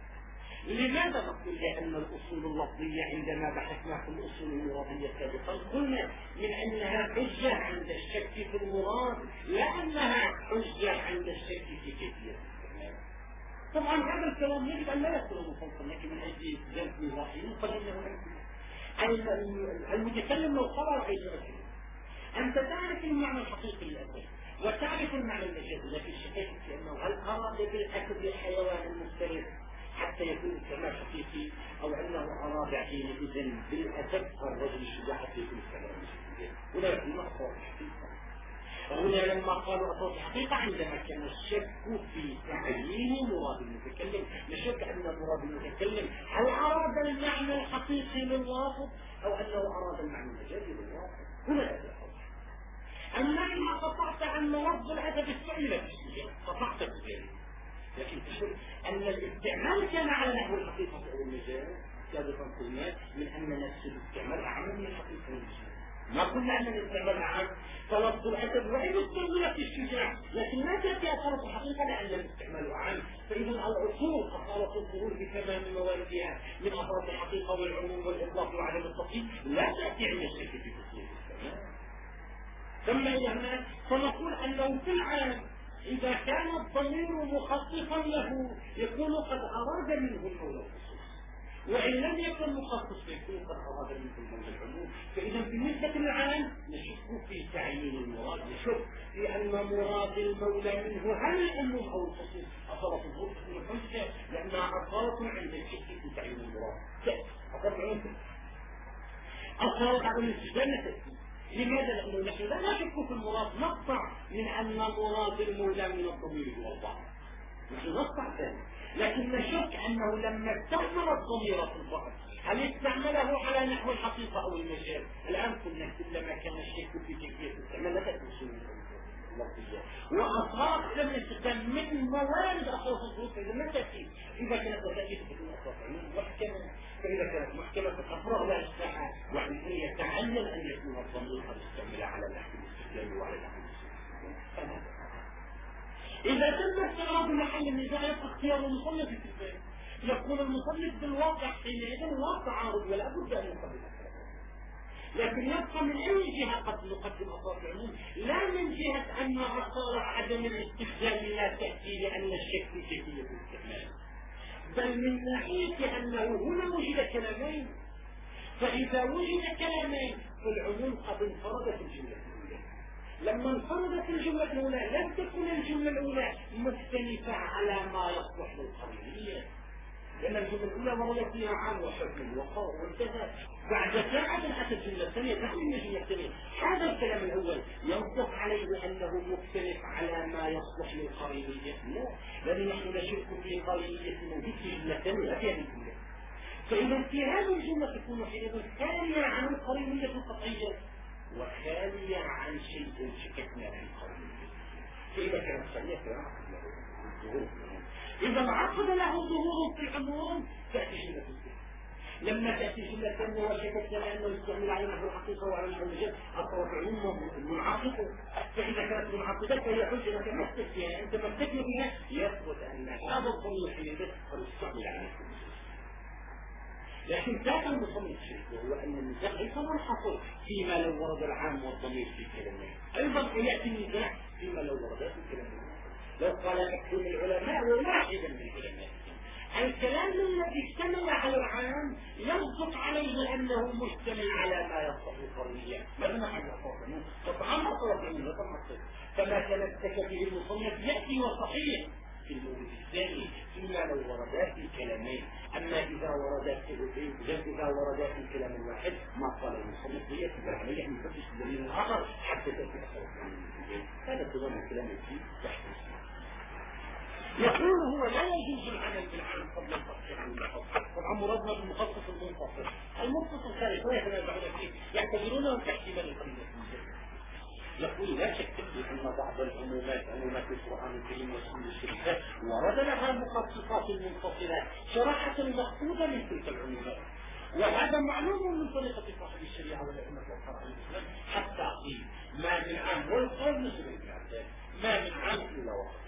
لماذا نقول؟ لأن الأصول اللفظية عندما بحثنا في الأصول المرادية سابقا قلنا من أنها حجة عند الشك في المراد لا أنها حجة عند الشك في كيفية الاستعمال. طبعا هذا الكلام يجب أن لا يكون مخلصا، لكن من أجل ذلك الواقعين قد أنه المتكلم لو قرر أي شيء أنت تعرف المعنى الحقيقي للأسف وتعرف المعنى المجازي، لكن شكيت في أنه هل أراد بالأكل الحيوان المفترس حتى يكون الكلام حقيقي أو أنه أراد حينئذ بالأدب الرجل الشجاع حتى يكون الكلام حقيقي ولا يكون أخطاء الحقيقة. وهنا لما قالوا أصوات الحقيقة عندما كان الشك في تعيين مراد المتكلم، نشك أن مراد المتكلم هل أراد المعنى الحقيقي للواصف أو أنه أراد المعنى المجازي للواصف. هنا لا يحصل. أما إذا قطعت عن لفظ الأدب استعمل في السجن قطعت بذلك، لكن تشك أن الاستعمال كان على نحو الحقيقة أو المجاز سابقا قلنا من أن نفس الاستعمال أعم من الحقيقة والمجاز. ما قلنا أن الاستعمال أعم فلفظ الأدب وإن استعمل في الشجاع، لكن ما تأتي أثارة الحقيقة لأن الاستعمال أعم. فإذا العصور أثارة الظهور بتمام مواردها من أثارة الحقيقة والعموم والإطلاق وعدم التفصيل لا تأتي عن الشرك في تصوير الاستعمال. ثم إلى هنا فنقول أنه في العام إذا كان الضمير مخصصا له يكون قد أراد منه المولى الخصوص، وإن لم يكن مخصص يكون قد أراد منه المولى العموم. فإذا بالنسبة للعام نشك في تعيين المراد، نشك في أن مراد المولى منه هل العموم أو الخصوص. أثرت الظروف من الخمسة لأنها أثرت عند الشك في تعيين المراد. أثرت عنده أثرت عن الاستجابة تأتي. لماذا؟ لأنه نحن لا نشك في المراد، نقطع من أن مراد المولى من الضمير هو البعض، نحن نقطع ذلك، لكن نشك أنه لما استعمل الضمير في البعض هل استعمله على نحو الحقيقة أو المجال. الآن قلنا كلما كان الشك في كيفية الاستعمال لا تكون اللفظية وأصراف لم يستخدم من موارد أصراف الظروف. إذا ما تأتي إذا كانت تأتي تكون أصراف محكمة، فإذا كانت محكمة تفرغ لها الساحة وأن يتعلم أن يكون الضمير قد استعمل على نحو الاستخدام وعلى نحو الاستخدام. إذا تم استعراض محل النزاع يبقى اختيار المصنف في الكتاب. يقول المصنف بالواقع حينئذ لا تعارض ولا بد أن يقبل، لكن يبقى من أي جهة قد نقدم أصوات العموم، لا من جهة أن أصال عدم الاستخدام لا تأتي لأن الشك في كيفية الاستعمال، بل من ناحية أنه هنا وجد كلامين. فإذا وجد كلامين فالعموم قد انفردت الجملة الأولى. لما انفردت الجملة الأولى لم تكن الجملة الأولى مختلفة على ما يصلح للقرينية، لأن الجملة الأولى ورد فيها عام وحكم وقار وانتهى. بعد ساعة أتت الجملة الثانية تحمل من الجملة الثانية. هذا الكلام الأول ينطق عليه أنه مختلف على ما يصلح للقرينية؟ لا، لأن نحن نشك في قرينية موجود في الجملة الثانية في هذه الجملة. فإذا في هذه الجملة تكون حينئذ خالية عن القرينية القطعية وخالية عن شيء شككنا في القرينية. فإذا كانت خالية فعقد له ظهور، إذا عقد له ظهور في العموم تأتي جملة الثانية. لما تأتي جملة ثانية وشككنا لأنه يستعمل على نحو الحقيقة وعلى نحو المجاز أصوات العموم منعقدة. فإذا كانت منعقدة فهي حجة لك مكتب فيها، أنت مكتب فيها يثبت أن هذا الضمير حينئذ قد استعمل على نحو المجاز. لكن ذاك المصنف شيء وهو أن النزاع ليس منحصر فيما لو ورد العام والضمير في كلمات، أيضا يأتي النزاع فيما لو ورد في كلمات. لو قال أكثر من العلماء وواحدا من العلماء الكلام الذي اشتمل على العام يصدق عليه أنه مشتمل على ما يصدق القرنية. ماذا نحن نقول؟ قطعا مطلق من فما كان التكفي المصنف يأتي وصحيح في المورد الثاني إلا لو وردات في كلامين. أما إذا وردات في إذا وردات في كلام واحد ما قال المصنف يأتي بالعملية من فتش الدليل الآخر حتى تأتي أخوة. هذا كلام الكلام الذي يحدث. يقول هو لا يجوز العمل بالعام قبل الفصل عن المخصص. طبعا مرادنا بالمخصص المنفصل، المخصص الخارج لا يتنازعون فيه، يعتبرونه كاحتمال القرينة. يقول لا شك في أن بعض العمومات عمومات القرآن الكريم والسنة الشريفة ورد لها مخصصات منفصلة شرحة مقصودة من تلك العمومات، وهذا معلوم من طريقة صاحب الشريعة والأئمة والقرآن الإسلام حتى قيل ما من عام والقول نسبة الإعداد ما من عام إلا وقت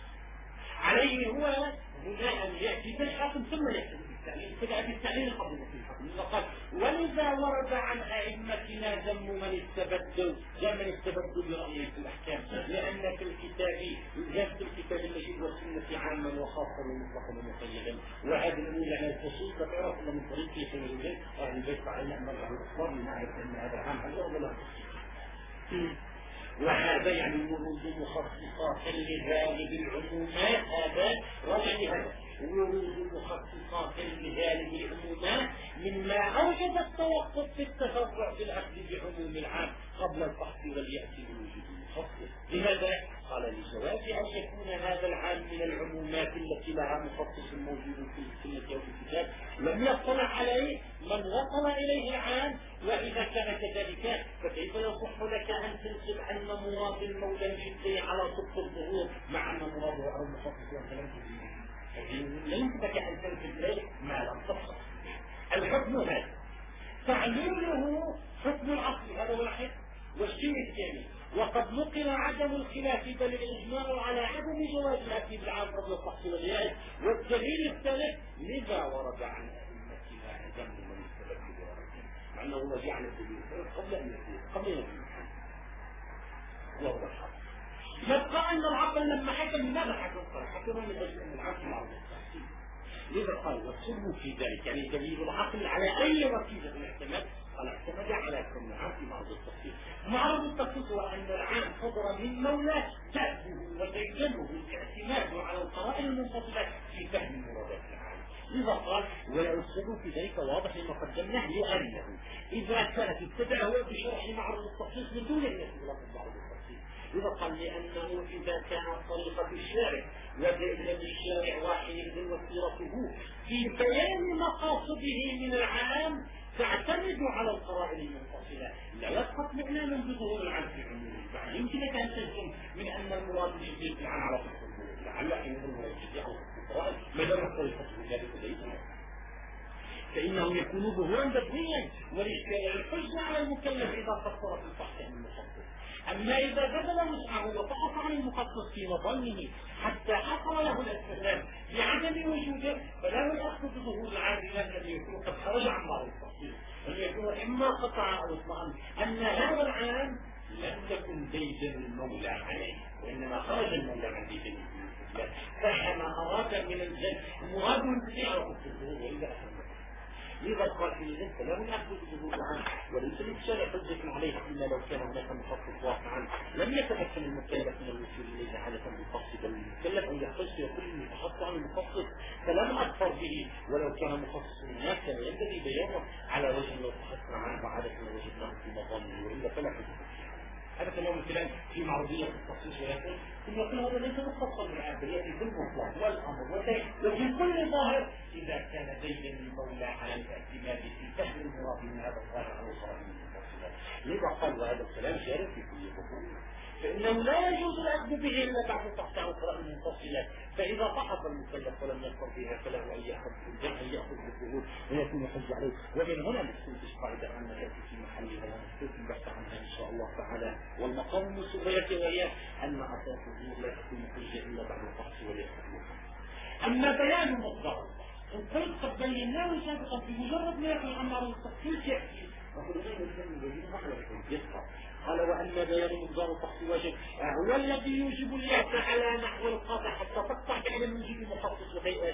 عليه هو بناء يأتي بالحكم ثم يأتي بالتعليل، فدأ بالتعليل قبل في الحكم. وقال ولذا ورد عن أئمتنا ذم من استبدوا ذم من استبدوا برأيه في الأحكام، لأن في الكتاب جاء في الكتاب المجيد والسنة عاما وخاصا ومطلقا ومقيدا، وهذه الأولى على الخصوص تعرف أن من طريق يحيى البيت أهل البيت علينا أن نرجع الأخبار من نعرف أن هذا عام هذا ولا لا. وهذا يعني ورود مخصصات لغالب العمومات، هذا رجع هذا ورود مخصصات لغالب العمومات مما أوجد التوقف في التفرع في الأخذ بعموم العام قبل الفحص واليأس بوجود المخصص. العام. وإذا كان كذلك فكيف يصح لك أن تنسب أن مراد المولى الجدي على صدق الظهور مع أن مراده على المخصص وأنت لم تجد؟ لا يمكنك أن تنسب إليه ما لم تصح. الحكم هذا تعليله حكم العصر، هذا واحد. والشيء الثاني وقد نقل عدم الخلاف بل الإجماع على عدم جواز الأكل بالعام قبل الفحص والرياء. والدليل الثالث لذا ورد عن أئمتنا عدم من السلف برأيه مع أنه رجع عن الدليل قبل أن يكون قبل أن يكون وهو الحق. يبقى أن العقل لما حكم ماذا حكم؟ قال حكم من أجل أن العقل معروف التحصيل. لذا قال والسلم في ذلك يعني دليل العقل على أي ركيزة من الاعتماد قال اعتمد على كون العام في معرض التخصيص. معرض التخصيص هو أن العام صدر من مولاه تأبه وتيجنه الاعتماد على القرائن المنفصلة في فهم مرادات العام. لذا قال ولا السلم في ذلك واضح لما قدمناه لأنه إذا كانت ابتدأ هو بشرح معرض التخصيص من دون أن يكون له معرض التخصيص. لذا قال لأنه إذا كانت طريقة الشارع وجاء الشارع واحد وسيرته في بيان مقاصده من العام تعتمد على القرائن المنفصلة لا يسقط معنى من بظهور العام في عمومه. يمكنك أن تجزم من أن المراد الجديد العام على صدق الظهور لعل أن المراد الجديد على صدق القرائن ما دامت طريقته ذلك ليس فإنه يكون ظهورا بدنيا والإشكال الحجة على المكلف إذا قصر في الفحص عن المخصص. أما إذا بدل وسعه وفحص عن المخصص في مظنه حتى حصل له الاستدلال بعدم وجوده فله الأخذ بظهور العادل الذي يكون قد خرج عن معرض التخصيص أن يكون إما قطع أو اطمئن أن هذا العام لم يكن ديدا المولى عليه وإنما خرج المولى عن ديدا فما أراد من الجن مراد من على الظهور وإذا أخذ. لذا قال في ذلك له يأخذ بظهور العام وليس للشارع حجة عليه إلا لو كان هناك مخصص واقعا لم يتمكن المكلف من الوصول إليه حالة بالفحص بل المكلف أن يحتج يقول إني فحصت عن المخصص فلم أكفر به ولو كان مخصص الناس كان ينبغي بيانه على وجه لو فحصنا عنه وعادة وجدناه في مظامه وإلا فلا حجة. هذا كلام الكلام في معرضية التخصيص ولكن ثم يقول هذا ليس مخصصا بالعام بل يأتي بالمطلق والأمر والتي وفي كل ظاهر إذا كان ديدا المولى على الاعتماد في فهم المراد من هذا الظاهر على القرآن المنفصلات. لذا قال وهذا الكلام جاري في كل ظهور فإنه لا يجوز الأخذ به إلا بعد الفحص عن القرآن المنفصلات. فإذا فحص المكلف ولم يذكر فيها فله أن يأخذ أن يأخذ بالظهور ويكون حج عليه. ومن هنا نستنتج قاعدة أن تأتي في محلها ونستنتج البحث عنها إن شاء الله تعالى. والمقام المسؤولية وهي أن أساس الظهور لا تكون حجة إلا بعد الفحص والإخلاص. أما بيان مصدر إن قلت قد بيناه سابقا في مجرد ما يقول عن معرض التخصيص يأتي نقول لنا الإنسان الذي نحن يسقط قال وأن بيان مقدار الفحص واجب هو الذي يوجب اليأس على نحو القاطع حتى تقطع بعدم وجود المخصص وهيئات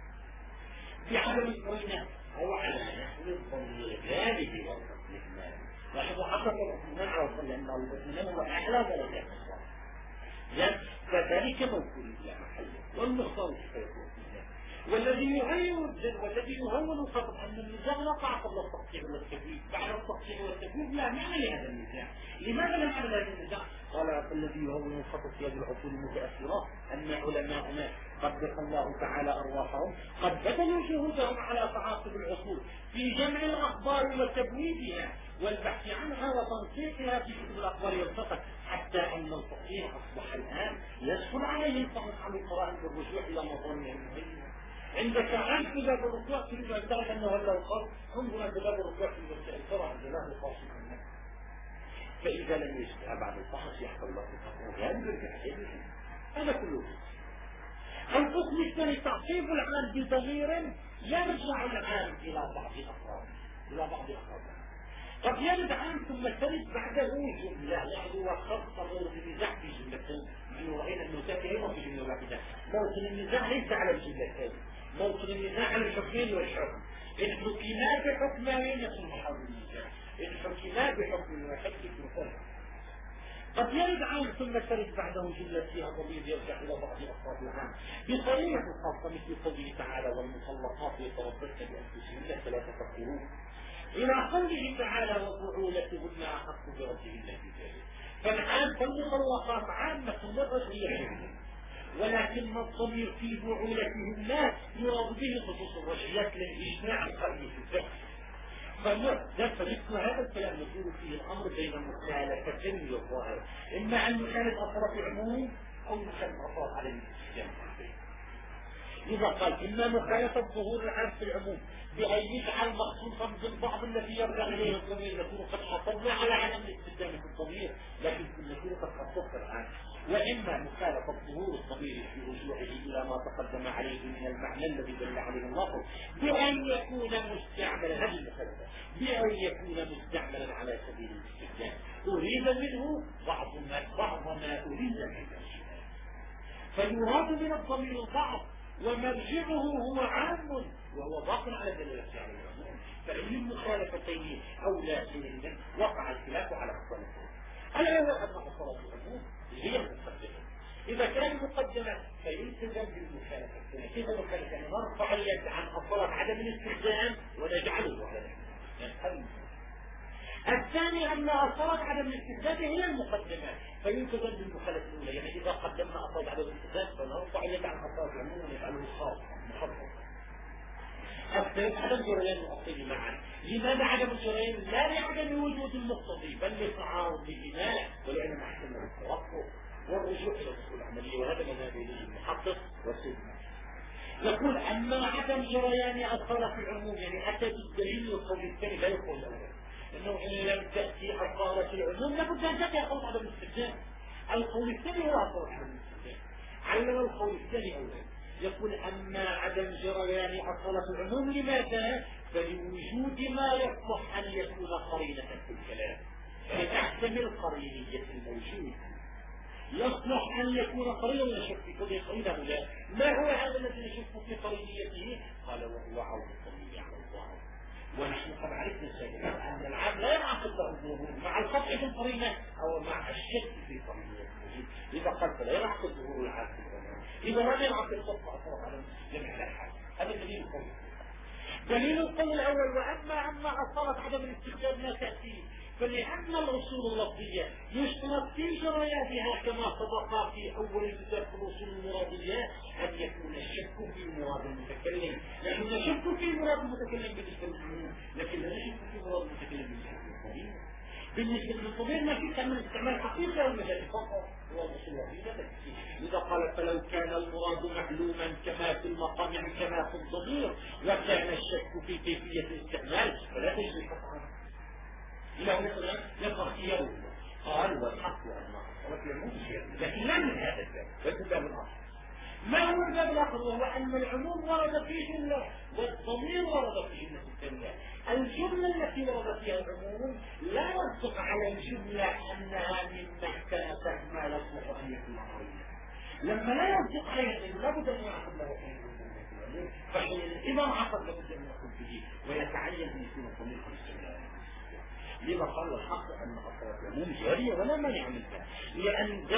بعدم القرينة أو على نحو الضمير الغالب والتقليد. لاحظوا حتى الاطمئنان على الظن لأن الاطمئنان هو أعلى درجات الصلاة فذلك موكول إلى محله والمختار كيف يكون والذي يهون والذي يهون الخطب أن النزاع وقع قبل التقطيع والتكويف بعد التقطيع والتكويف لا معنى لهذا النزاع. لماذا لا معنى لهذا النزاع؟ قال الذي يهون الخطب في هذه العصور المتأخرة أن علماءنا قدس الله تعالى أرواحهم قد بذلوا جهودهم على تعاقب العصور في جمع الأخبار وتبويبها والبحث عنها وتنسيقها في كتب الأخبار والفقه حتى أن الفقيه أصبح الآن يسهل عليه الفحص عن القرآن بالرجوع إلى مظانها المهمة. عندك عن باب الركوع تريد أن تعرف أنه هذا القرض انظر باب الركوع في المسائل ترى عند الله خاص منه فإذا لم يجدها بعد الفحص يحصل له تقوم غالبا بحجمه هذا كله. القسم الثاني تعقيب العام بضمير يرجع العام إلى بعض أفراد إلى بعض أفراد قد يرد عام ثم ترد بعده جملة لاحظوا وخط غير النزاع في جملتين نحن رأينا أنه تأتي أيضا في جملة واحدة. موطن النزاع ليس على الجملتين موطن النزاع على الحكمين والحكم إن حكما بحكمين يكون محل النزاع إن حكما بحكم واحد يكون فرق. قد يرد عام ثم ترد بعده جملة فيها ضمير يرجع إلى بعض أفراد العام بطريقة خاصة مثل قوله تعالى والمطلقات يتربصن بأنفسهن ثلاثة قروء إلى قوله تعالى وبعولتهن أحق بربهن في ذلك. فالآن فالمطلقات عامة للرجعية ولكن الضمير في بعولتهن يراد به خصوص الرجعيات للإجماع القائم في الفقه فمثل هذا الكلام يكون فيه الامر بين مخالفتين للظاهر، اما ان يخالف اطراف العموم او يخالف اطراف على الاستخدام. إذا قال إما مخالفة ظهور العام في العموم بأن يجعل مخصوصا بالبعض الذي يرجع إليه الضمير نكون قد حصلنا على عدم الاستخدام في الضمير لكن نكون قد خصصت العام، وإما مخالفة ظهور الضمير في رجوعه إلى ما تقدم عليه من المعنى الذي دل عليه اللفظ بأن يكون مستعملا، هذه المخالفة بأن يكون مستعملا على سبيل الاستخدام أريد منه بعض ما بعض ما أريد منه، فيراد من الضمير البعض ومرجعه هو عام وهو باق على دلالة على العموم، فأي المخالفتين أو لا شيء وقع الخلاف على الصلاة. الأول أن الصلاة العموم هي المقدمة، إذا كان مقدمة فيلتزم بالمخالفة، كيف المخالفة؟ نرفع اليد عن الصلاة عدم الاستخدام ونجعله على العموم. الثاني أن أصالة عدم الاستخدام هي المقدمة فيلتزم بالمخالفة الأولى، يعني إذا قدمنا أصالة عدم الاستخدام فنرفع اليد عن أصالة العموم ونجعله خاص مخصص. الثالث عدم جريان الأصيل معا. لماذا عدم الجريان؟ لا لعدم وجود المقتضي بل لتعارض البناء ولأن نحتمل التوقف والرجوع إلى الأصول العملية، وهذا مذهب إليه المحقق والسيدنا. يقول أما عدم جريان أصالة العموم يعني أتى بالدليل والقول الثاني لا يقول الأول، انه ان لم تأتي أصالة العموم لابد ان تأتي أصالة عدم الاستخدام. القول الثاني هو أصالة عدم الاستخدام، علم القول الثاني اولا. يقول اما عدم جريان أصالة العموم لماذا؟ فلوجود ما يصلح ان يكون قرينة في الكلام، فتحتمل قرينية الموجود. يصلح ان يكون قرينة ولا شك في كل قرينة ولا. ما هو هذا الذي نشك في قرينيته؟ قال وهو عون الضمير على الظاهر، ونحن قد عرفنا سابقا ان العام لا ينعقد له الظهور مع القطع في القرينه او مع الشك في قرينه الموجود، اذا قلت لا ينعقد ظهور العام في القرينه، اذا لم ينعقد القطع اثرت على جميع الحال. هذا دليل القول. دليل القول الاول واما اما اصالة عدم الاستخدام لا تاتي فلان الاصول اللفظيه يشترط في جريانها كما سبق في اول الكتاب في الاصول المراديه ان يكون الشك في مراد المتكلم، لانه نشك في مراد المتكلم بالنسبه للعموم لكن لا نشك في مراد المتكلم بالنسبه للضمير. بالنسبه للضمير ما في تعمل استعمال حقيقي او مجازي فقط، هو الاصول اللفظيه. اذا قال فلو كان المراد معلوما كما في المقام يعني كما في الضمير وكان الشك في كيفيه الاستعمال فلا تجري قطعا. إلى مثلا يبقى اختياره قال والحق أنه أصلت للمنشئ لكن لا من هذا الباب بل باب الآخر. ما هو الباب الآخر؟ وهو أن العموم ورد في جملة والضمير ورد في جملة الثانية. الجملة التي ورد فيها العموم لا يصدق على الجملة أنها مما اختلفت ما يصلح أن يكون قريبا. لما لا يصدق عليها لابد أن يعقد له حين فحين إذا عقد لابد أن يكون به ويتعين أن يكون الضمير في السنة. لذا قال الحق أن أصوات العموم جارية ولا مانع منها، لأن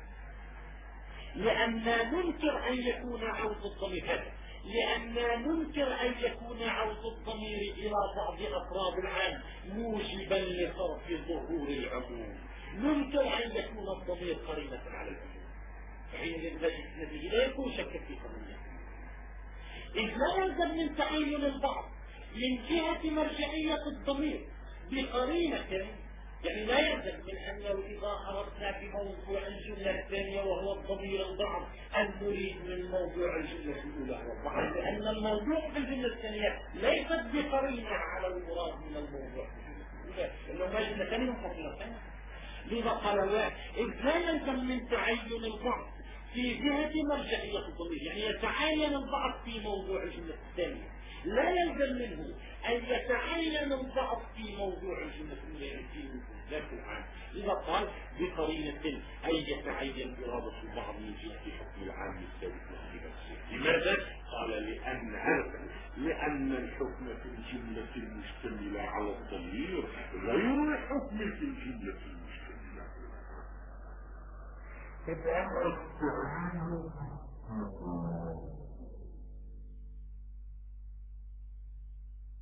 لأننا ننكر أن يكون عوض الضمير هذا لأننا ننكر أن يكون عوض الضمير إلى بعض أفراد العام موجبا لصرف ظهور العموم. ننكر أن يكون الضمير قرينة على العموم، حين الذي لا يكون شك في قرينته، إذ لا يلزم من تعين البعض من جهة مرجعية الضمير بقرينة، يعني لا يلزم من أنه إذا أردنا في موضوع الجملة الثانية وهو الضمير البعض أن نريد من موضوع الجملة الأولى هو البعض، لأن الموضوع في الجملة الثانية ليست بقرينة على المراد من الموضوع في الجملة الأولى، إنه ما جملة ثانية وقصيرة ثانية. لذا قال لا، إذ لا يلزم من تعين البعض في جهة مرجعية الضمير، يعني يتعين البعض في موضوع الجملة الثانية، لا يلزم منه أن يتعين البعض في موضوع الجملة الأولى في ذات العام. إذا قال بقرينة أن يتعين إرادة البعض من جهة حكم العام الثابت لنفسه. لماذا؟ قال لأن لأن الحكم في الجملة المشتملة على الضمير غير الحكم في الجملة المشتملة على الضمير.